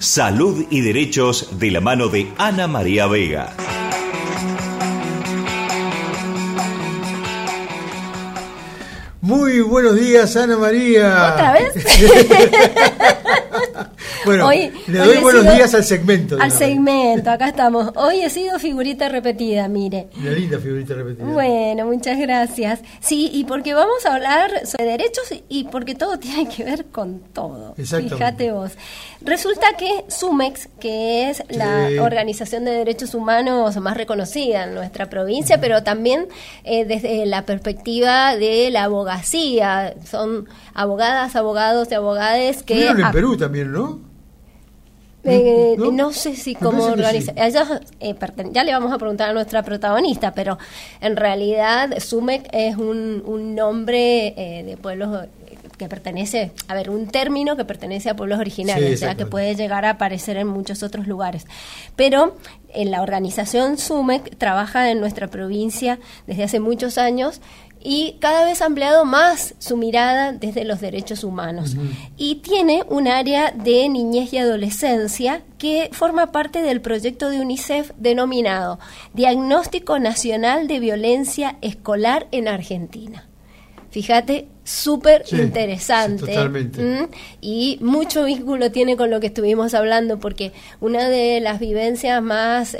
Salud y Derechos de la mano de Ana María Vega. Muy buenos días, Ana María. ¿Otra vez? Bueno, le doy buenos días al segmento. Al segmento, acá estamos. Hoy he sido figurita repetida, mire. Una linda figurita repetida. Bueno, muchas gracias. Sí, y porque vamos a hablar sobre derechos y porque todo tiene que ver con todo. Fíjate vos. Resulta que SUMEX, que es la organización de derechos humanos más reconocida en nuestra provincia, pero también desde la perspectiva de la abogacía, son abogadas, abogados y abogades que... Vieron en Perú también, ¿no? No sé si cómo organiza. Ya le vamos a preguntar a nuestra protagonista, pero en realidad SUMEC es un nombre de pueblos que pertenece, un término que pertenece a pueblos originarios, o sea que puede llegar a aparecer en muchos otros lugares. Pero en la organización SUMEC trabaja en nuestra provincia desde hace muchos años y cada vez ha ampliado más su mirada desde los derechos humanos. Y tiene un área de niñez y adolescencia que forma parte del proyecto de UNICEF denominado Diagnóstico Nacional de Violencia Escolar en Argentina. Fíjate, súper interesante. Sí, totalmente. Y mucho vínculo tiene con lo que estuvimos hablando, porque una de las vivencias más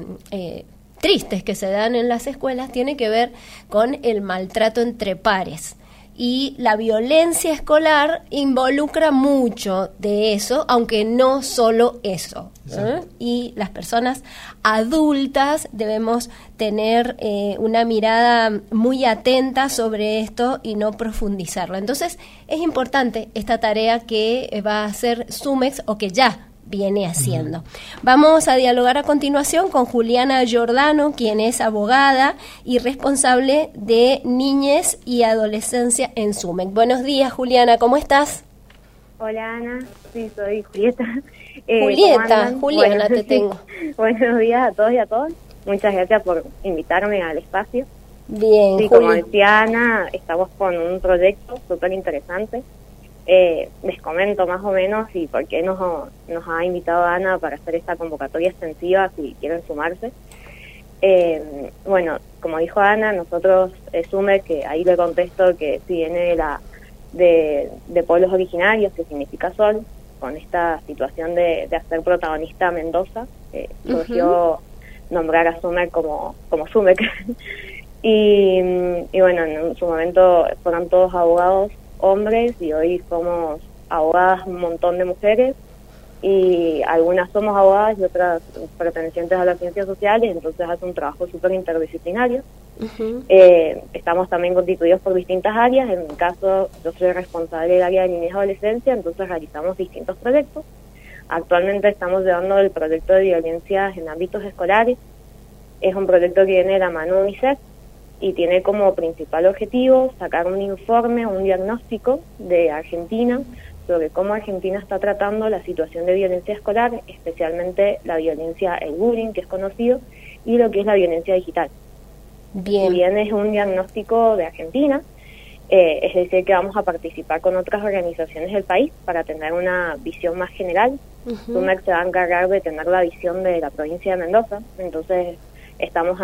tristes que se dan en las escuelas tiene que ver con el maltrato entre pares. Y la violencia escolar involucra mucho de eso, aunque no solo eso. Y las personas adultas debemos tener una mirada muy atenta sobre esto y no profundizarlo. Entonces, es importante esta tarea que va a hacer SUMEX o que ya viene haciendo. Vamos a dialogar a continuación con Juliana Giordano, quien es abogada y responsable de niñez y adolescencia en SUMEC. Buenos días, Juliana, ¿cómo estás? Hola, Ana. Sí, soy Julieta. Juliana, te tengo. Buenos días a todos y a todas. Muchas gracias por invitarme al espacio. Bien, sí, como decía Ana, estamos con un proyecto súper interesante. Les comento más o menos y por qué nos ha invitado Ana para hacer esta convocatoria extensiva si quieren sumarse. Bueno, como dijo Ana, nosotros SUMEC, que ahí le contesto que si viene de pueblos originarios, que significa sol, con esta situación de hacer protagonista a Mendoza, surgió nombrar a SUMEC como SUMEC. y bueno, en su momento fueron todos abogados hombres y hoy somos abogadas un montón de mujeres y algunas somos abogadas y otras pertenecientes a las ciencias sociales, entonces hace un trabajo súper interdisciplinario. Estamos también constituidos por distintas áreas. En mi caso, yo soy responsable del área de niñez y adolescencia, entonces realizamos distintos proyectos. Actualmente estamos llevando el proyecto de violencias en ámbitos escolares. Es un proyecto que viene de la mano de UNICEF y tiene como principal objetivo sacar un informe, un diagnóstico de Argentina sobre cómo Argentina está tratando la situación de violencia escolar, especialmente la violencia, el bullying, que es conocido, y lo que es la violencia digital. Bien. Si bien es un diagnóstico de Argentina, es decir, que vamos a participar con otras organizaciones del país para tener una visión más general. SUMEC se va a encargar de tener la visión de la provincia de Mendoza, entonces estamos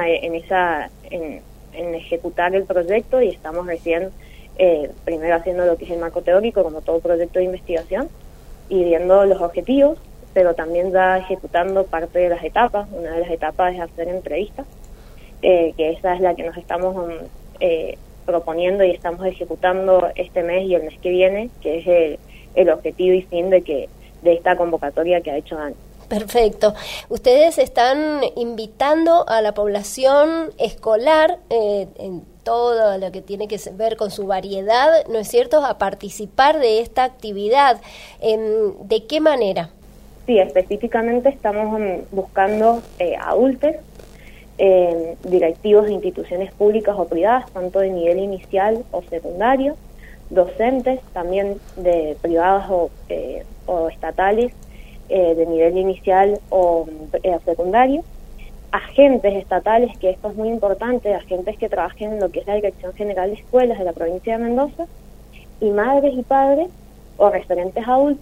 en ejecutar el proyecto y estamos recién primero haciendo lo que es el marco teórico, como todo proyecto de investigación, y viendo los objetivos, pero también ya ejecutando parte de las etapas. Una de las etapas es hacer entrevistas, que esa es la que nos estamos proponiendo y estamos ejecutando este mes y el mes que viene, que es el objetivo y fin de esta convocatoria que ha hecho Ana. Perfecto. Ustedes están invitando a la población escolar en todo lo que tiene que ver con su variedad, ¿no es cierto?, a participar de esta actividad. ¿De qué manera? Sí, específicamente estamos buscando adultos, directivos de instituciones públicas o privadas, tanto de nivel inicial o secundario, docentes también de privadas o estatales, de nivel inicial o secundario, agentes estatales, que esto es muy importante, agentes que trabajen en lo que es la Dirección General de Escuelas de la provincia de Mendoza, y madres y padres o referentes adultos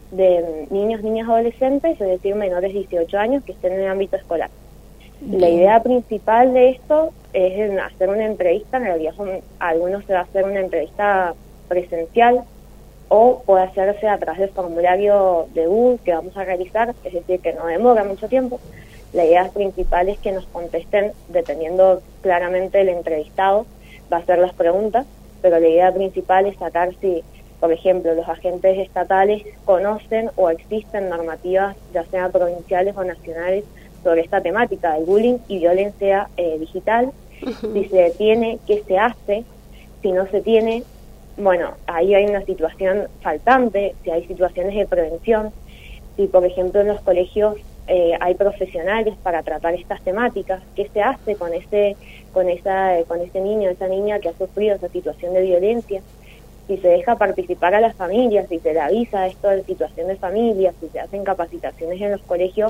de niños, niñas, adolescentes, es decir, menores de 18 años que estén en el ámbito escolar. La idea principal de esto es hacer una entrevista, en realidad algunos se va a hacer una entrevista presencial o puede hacerse a través del formulario de Google que vamos a realizar, es decir, que no demora mucho tiempo. La idea principal es que nos contesten, dependiendo claramente del entrevistado, va a hacer las preguntas, pero la idea principal es sacar si, por ejemplo, los agentes estatales conocen o existen normativas, ya sean provinciales o nacionales, sobre esta temática del bullying y violencia digital. Si se tiene, ¿qué se hace? Si no se tiene, bueno, ahí hay una situación faltante, si hay situaciones de prevención, si por ejemplo en los colegios hay profesionales para tratar estas temáticas, ¿qué se hace con ese niño, esa niña que ha sufrido esa situación de violencia? Si se deja participar a las familias, si se le avisa esto de situación de familia, si se hacen capacitaciones en los colegios,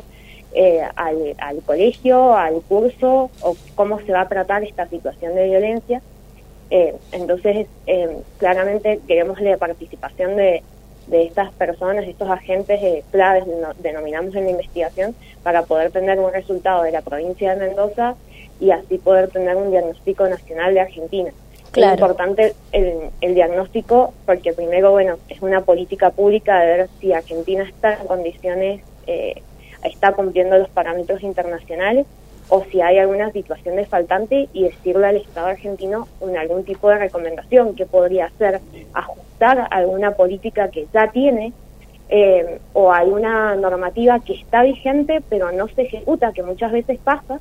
al colegio, al curso, o cómo se va a tratar esta situación de violencia. Entonces, claramente queremos la participación de estas personas, estos agentes claves, denominamos en la investigación, para poder tener un resultado de la provincia de Mendoza y así poder tener un diagnóstico nacional de Argentina. Claro. Es importante el diagnóstico porque primero, bueno, es una política pública de ver si Argentina está en condiciones, está cumpliendo los parámetros internacionales, o si hay alguna situación desfaltante y decirle al Estado argentino algún tipo de recomendación que podría ser ajustar alguna política que ya tiene o alguna normativa que está vigente pero no se ejecuta, que muchas veces pasa.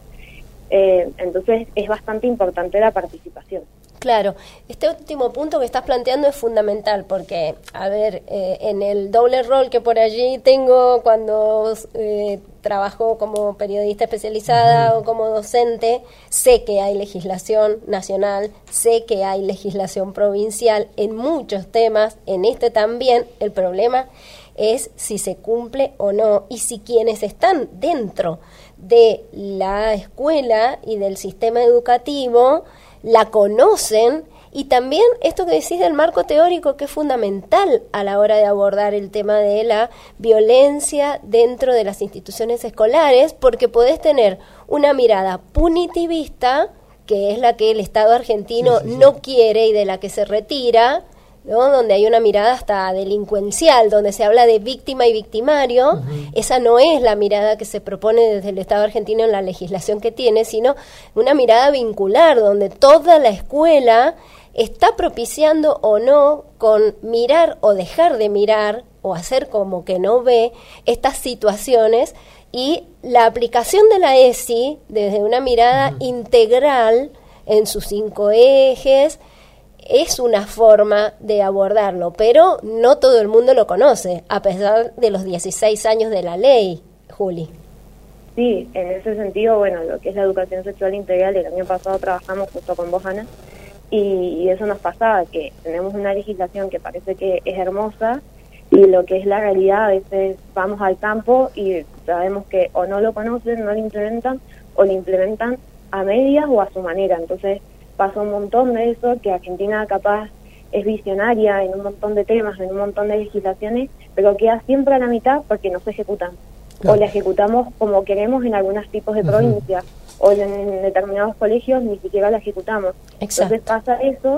Entonces es bastante importante la participación. Claro, este último punto que estás planteando es fundamental porque, a ver, en el doble rol que por allí tengo cuando trabajo como periodista especializada o como docente, sé que hay legislación nacional, sé que hay legislación provincial en muchos temas, en este también. El problema es si se cumple o no y si quienes están dentro de la escuela y del sistema educativo la conocen, y también esto que decís del marco teórico, que es fundamental a la hora de abordar el tema de la violencia dentro de las instituciones escolares, porque podés tener una mirada punitivista, que es la que el Estado argentino no quiere y de la que se retira, ¿no? Donde hay una mirada hasta delincuencial, donde se habla de víctima y victimario. Esa no es la mirada que se propone desde el Estado argentino en la legislación que tiene, sino una mirada vincular, donde toda la escuela está propiciando o no, con mirar o dejar de mirar, o hacer como que no ve estas situaciones, y la aplicación de la ESI desde una mirada integral en sus 5 ejes, es una forma de abordarlo, pero no todo el mundo lo conoce, a pesar de los 16 años de la ley, Juli. Sí, en ese sentido, bueno, lo que es la educación sexual integral, el año pasado trabajamos justo con vos, Ana, y eso nos pasaba, que tenemos una legislación que parece que es hermosa, y lo que es la realidad, a veces vamos al campo y sabemos que o no lo conocen, no lo implementan, o lo implementan a medias o a su manera. Entonces pasa un montón de eso, que Argentina capaz es visionaria en un montón de temas, en un montón de legislaciones, pero queda siempre a la mitad porque no se ejecutan. Claro. O la ejecutamos como queremos en algunos tipos de provincias, o en determinados colegios ni siquiera la ejecutamos. Exacto. Entonces pasa eso,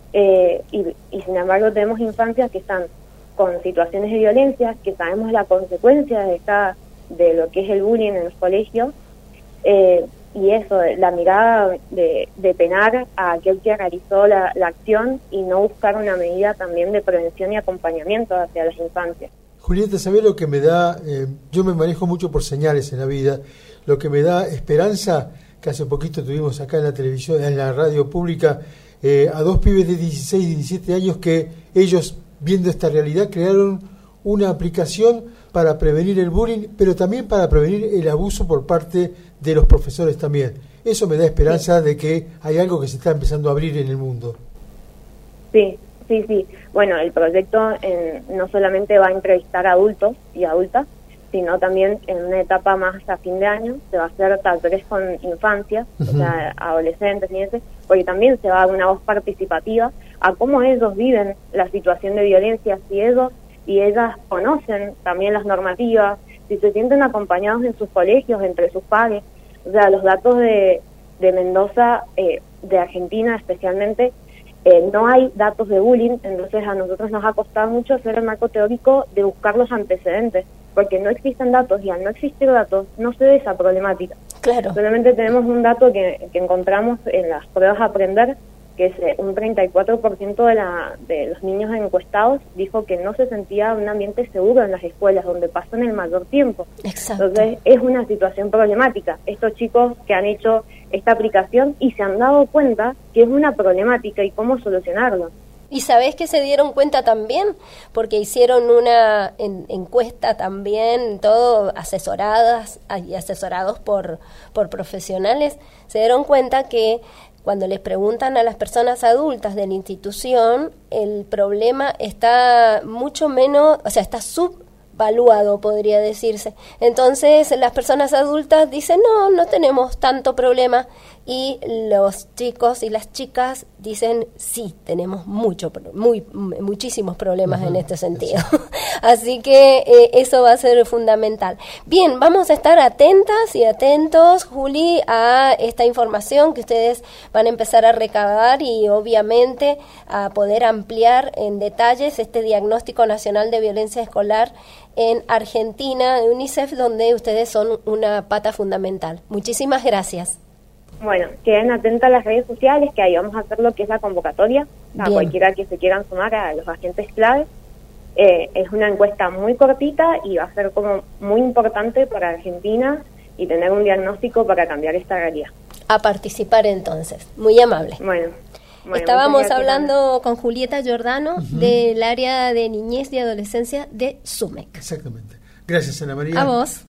y sin embargo tenemos infancias que están con situaciones de violencia, que sabemos la consecuencia de lo que es el bullying en los colegios, y eso, la mirada de penar a aquel que realizó la acción y no buscar una medida también de prevención y acompañamiento hacia las infancias. Julieta, ¿sabés lo que me da? Yo me manejo mucho por señales en la vida. Lo que me da esperanza, que hace poquito tuvimos acá en la televisión, en la radio pública, a 2 pibes de 16 y 17 años que ellos, viendo esta realidad, crearon una aplicación para prevenir el bullying, pero también para prevenir el abuso por parte de los profesores también. Eso me da esperanza de que hay algo que se está empezando a abrir en el mundo. Sí. Bueno, el proyecto no solamente va a entrevistar a adultos y adultas, sino también en una etapa más a fin de año se va a hacer tal vez con infancias, o sea, adolescentes, porque también se va a dar una voz participativa a cómo ellos viven la situación de violencia, si ellos si ellas conocen también las normativas, si se sienten acompañados en sus colegios, entre sus pares. O sea, los datos de Mendoza, de Argentina especialmente, no hay datos de bullying, entonces a nosotros nos ha costado mucho hacer el marco teórico de buscar los antecedentes, porque no existen datos, y al no existir datos no se ve esa problemática. Claro. Solamente tenemos un dato que encontramos en las pruebas a aprender, que es un 34% de los niños encuestados dijo que no se sentía un ambiente seguro en las escuelas, donde pasan el mayor tiempo. Exacto. Entonces es una situación problemática. Estos chicos que han hecho esta aplicación y se han dado cuenta que es una problemática y cómo solucionarlo. ¿Y sabés que se dieron cuenta también? Porque hicieron una encuesta también, todo asesorados por profesionales. Se dieron cuenta que cuando les preguntan a las personas adultas de la institución, el problema está mucho menos, o sea, está subvaluado, podría decirse. Entonces, las personas adultas dicen, no tenemos tanto problema, y los chicos y las chicas dicen, sí, tenemos muchísimos problemas en este sentido. Así que eso va a ser fundamental. Bien, vamos a estar atentas y atentos, Juli, a esta información que ustedes van a empezar a recabar y obviamente a poder ampliar en detalles este diagnóstico nacional de violencia escolar en Argentina de UNICEF, donde ustedes son una pata fundamental. Muchísimas gracias. Bueno, queden atentas a las redes sociales, que ahí vamos a hacer lo que es la convocatoria, a cualquiera que se quieran sumar a los agentes claves. Es una encuesta muy cortita y va a ser como muy importante para Argentina y tener un diagnóstico para cambiar esta realidad. A participar entonces, muy amable. Bueno, estábamos hablando con Julieta Giordano del área de niñez y adolescencia de SUMEC. Exactamente. Gracias, Ana María. A vos.